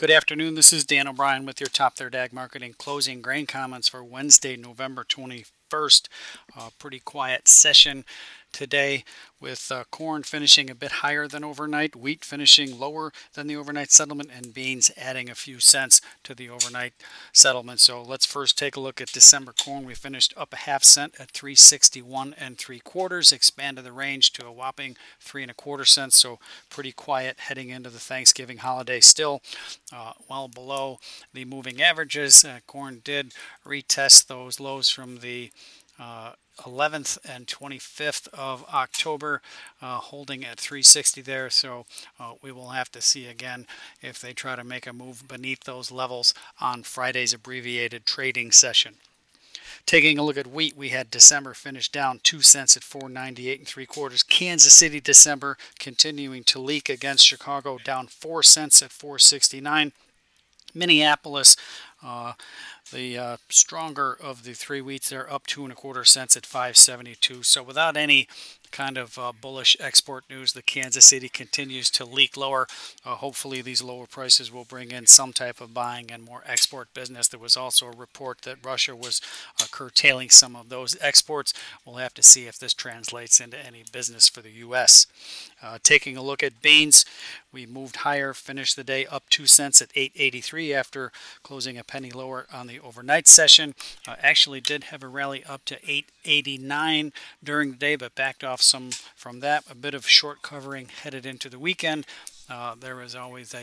Good afternoon. This is Dan O'Brien with your Top Third Ag Marketing closing grain comments for Wednesday, November 21st. Pretty quiet session today with corn finishing a bit higher than overnight, wheat finishing lower than the overnight settlement, and beans adding a few cents to the overnight settlement. So let's first take a look at December corn. We finished up a half cent at 361 3/4, expanded the range to a whopping 3 1/4 cents. So pretty quiet heading into the Thanksgiving holiday. Still well below the moving averages. Corn did retest those lows from the 11th and 25th of October, holding at 360 there. So we will have to see again if they try to make a move beneath those levels on Friday's abbreviated trading session. Taking a look at wheat, we had December finished down 2 cents at 498 3/4. Kansas City December continuing to leak against Chicago, down 4 cents at 469. Minneapolis, the stronger of the three wheats, they're up 2 1/4 cents at 572. So without any kind of bullish export news, the Kansas City continues to leak lower. Hopefully these lower prices will bring in some type of buying and more export business. There was also a report that Russia was curtailing some of those exports. We'll have to see if this translates into any business for the U.S. Taking a look at beans, we moved higher, finished the day up 2 cents at 883 after closing a penny lower on the overnight session. Actually did have a rally up to 889 during the day, but backed off some from that. A bit of short covering headed into the weekend. There is always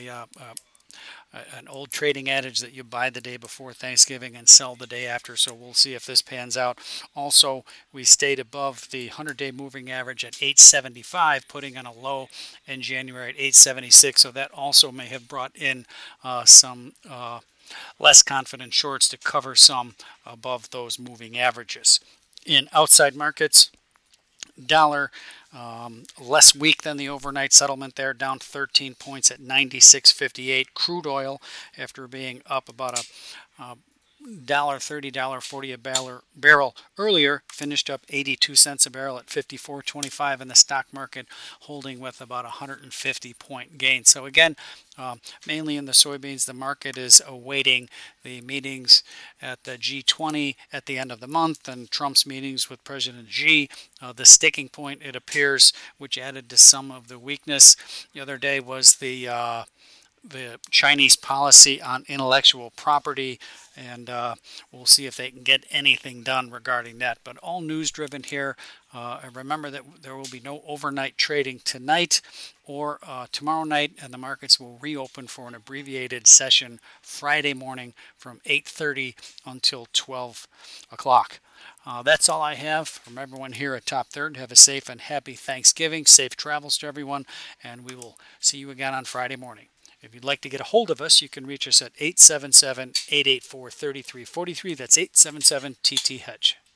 an old trading adage that you buy the day before Thanksgiving and sell the day after, so we'll see if this pans out. Also, we stayed above the 100-day moving average at 875, putting in a low in January at 876, so that also may have brought in some less confident shorts to cover some above those moving averages. In outside markets, dollar less weak than the overnight settlement there, down 13 points at 96.58. Crude oil, after being up about a $1.30, $1.40 a barrel earlier, finished up 82 cents a barrel at 54.25, and the stock market holding with about 150-point gain. So again, mainly in the soybeans, the market is awaiting the meetings at the G20 at the end of the month and Trump's meetings with President Xi. The sticking point, it appears, which added to some of the weakness the other day, was the Chinese policy on intellectual property, and we'll see if they can get anything done regarding that. But all news driven here. Remember that there will be no overnight trading tonight or tomorrow night, and the markets will reopen for an abbreviated session Friday morning from 8:30 until 12 o'clock. That's all I have from everyone here at Top Third. Have a safe and happy Thanksgiving. Safe travels to everyone, and we will see you again on Friday morning. If you'd like to get a hold of us, you can reach us at 877-884-3343. That's 877-TT-HEDGE.